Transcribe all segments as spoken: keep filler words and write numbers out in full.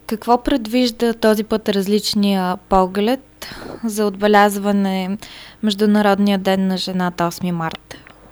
Какво предвижда този път различния поглед за отбелязване Международния ден на жената осми март?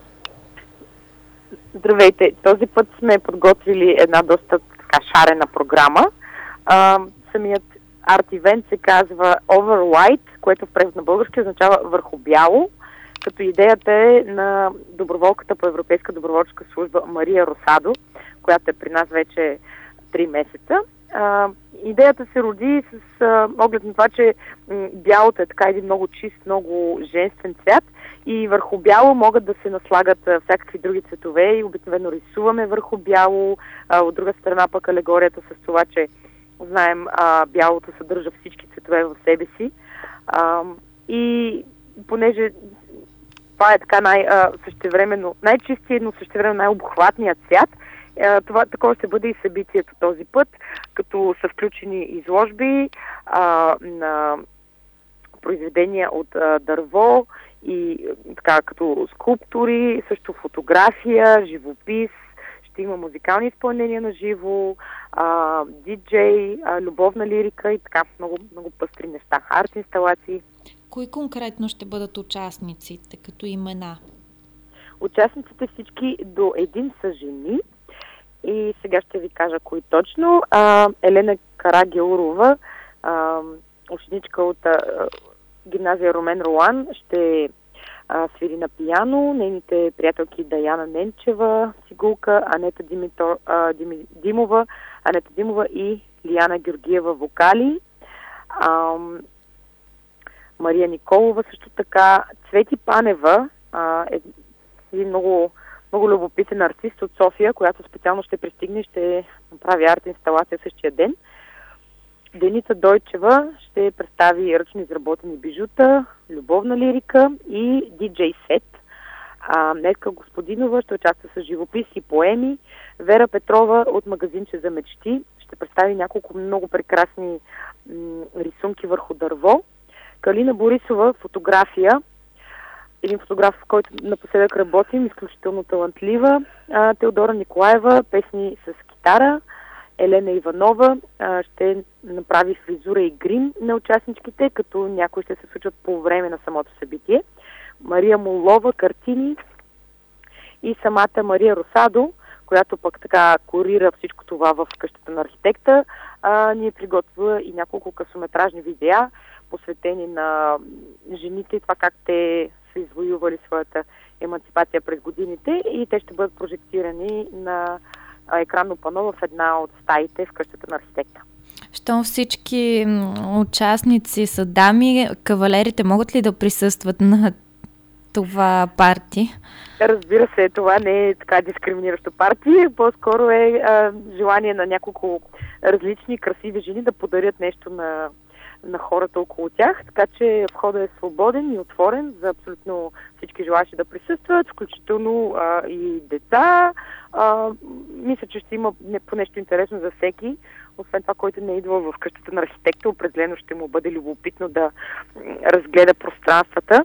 Здравейте! Този път сме подготвили една доста така шарена програма. А, самият арт-ивент се казва Over White, което в превод на български означава върху бяло, като идеята е на доброволката по Европейска доброволческа служба Мария Росадо, която е при нас вече три месеца. А, идеята се роди с а, оглед на това, че м, бялото е така един много чист, много женствен цвят и върху бяло могат да се наслагат а, всякакви други цветове и обикновено рисуваме върху бяло. А, от друга страна пък алегорията с това, че знаем, а, бялото съдържа всички цветове в себе си. А, и понеже това е така най-същевременно, най-чистият, но същевременно най-обхватният цвят, това такова ще бъде и събитието този път, като са включени изложби а, на произведения от а, дърво и така като скулптури, също фотография, живопис, ще има музикални изпълнения на живо, а, диджей, а, любовна лирика и така много, много пъстри неща, арт инсталации. Кои конкретно ще бъдат участниците като имена? Участниците всички до един са жени. И сега ще ви кажа кои точно. А, Елена Карагеурова, а, ученичка от а, гимназия Румен Ролан, ще а, свири на пияно. Нейните приятелки Даяна Ненчева, цигулка, Анета Димитор, а, Дими, Димова, Анета Димова и Лияна Георгиева вокали. А, Мария Николова също така. Цвети Панева а, е един много много любопитен артист от София, която специално ще пристигне и ще направи арт-инсталация същия ден. Деница Дойчева ще представи ръчно изработени бижута, любовна лирика и диджей сет. А, Нетка Господинова ще участва с живопис и поеми. Вера Петрова от магазинче за мечти ще представи няколко много прекрасни м- рисунки върху дърво. Калина Борисова фотография. Един фотограф, с който напоследък работим, изключително талантлива. А, Теодора Николаева, песни с китара. Елена Иванова а, ще направи фризура и грим на участничките, като някои ще се случат по време на самото събитие. Мария Молова, картини и самата Мария Росадо, която пък така курира всичко това в къщата на архитекта, а, ни е приготвила и няколко късометражни видеа, посветени на жените и това как те са извоювали своята еманципация през годините и те ще бъдат прожектирани на екранно пано в една от стаите в къщата на архитекта. Щом всички участници са дами, кавалерите могат ли да присъстват на това парти? Разбира се, това не е така дискриминиращо парти, по-скоро е а, желание на няколко различни красиви жени да подарят нещо на на хората около тях, така че входът е свободен и отворен за абсолютно всички желащи да присъстват, включително а, и деца. А, мисля, че ще има не, по нещо интересно за всеки. Освен това, който не е идвал в къщата на архитекта, определено ще му бъде любопитно да разгледа пространствата.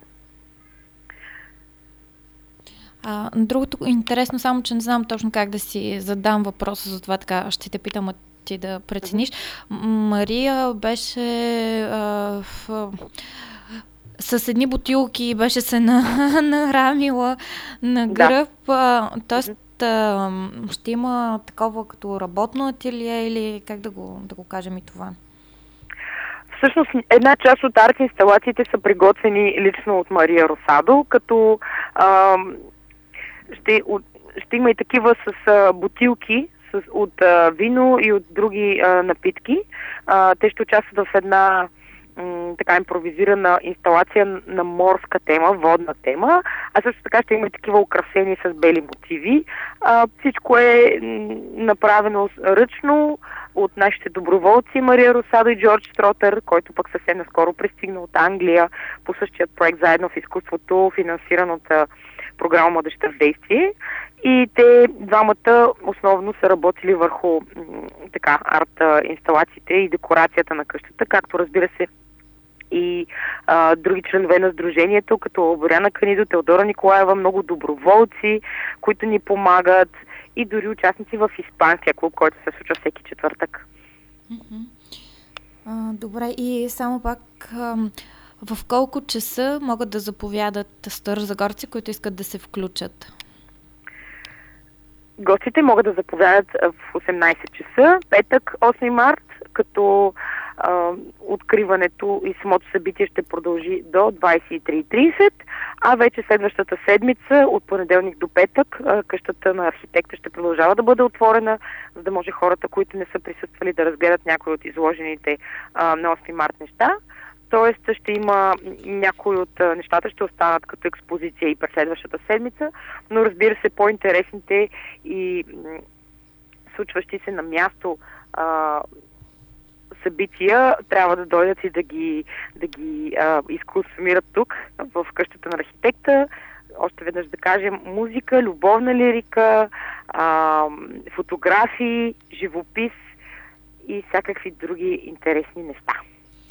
А, другото интересно, само че не знам точно как да си задам въпроса, затова така ще те питам ти да прецениш. Мария беше а, в, с едни бутилки, беше се на, нарамила на гръб. Да. Тоест, а, ще има такова като работно ателие или как да го, да го кажем и това? Всъщност, една част от арт-инсталациите са приготвени лично от Мария Росадо, като а, ще, ще има и такива с а, бутилки, от а, вино и от други а, напитки. А, те ще участват в една м, така импровизирана инсталация на морска тема, водна тема, а също така ще има и такива украсени с бели мотиви. А, всичко е м, направено ръчно от нашите доброволци Мария Росадо и Джордж Стротър, който пък съвсем наскоро пристигна от Англия по същия проект Заедно в изкуството, финансиран от а, програма Младежта в действие. И те двамата основно са работили върху м- така арт инсталациите и декорацията на къщата, както разбира се и а, други членове на сдружението, като Боряна Канидо, Теодора Николаева, много доброволци, които ни помагат и дори участници в Испанския клуб, който се случва всеки четвъртък. Mm-hmm. Добре, и само пак в колко часа могат да заповядат старозагорци, които искат да се включат? Гостите могат да заповядат в осемнайсет часа, петък, осми март, като а, откриването и самото събитие ще продължи до двайсет и три и трийсет, а вече следващата седмица, от понеделник до петък, а, къщата на архитекта ще продължава да бъде отворена, за да може хората, които не са присъствали, да разгледат някои от изложените а, на осми март неща. Тоест ще има някои от нещата, ще останат като експозиция и през следващата седмица, но разбира се, по-интересните и случващи се на място а, събития трябва да дойдат и да ги, да ги а, изконсумират тук, в къщата на архитекта. Още веднъж да кажем, музика, любовна лирика, а, фотографии, живопис и всякакви други интересни неща.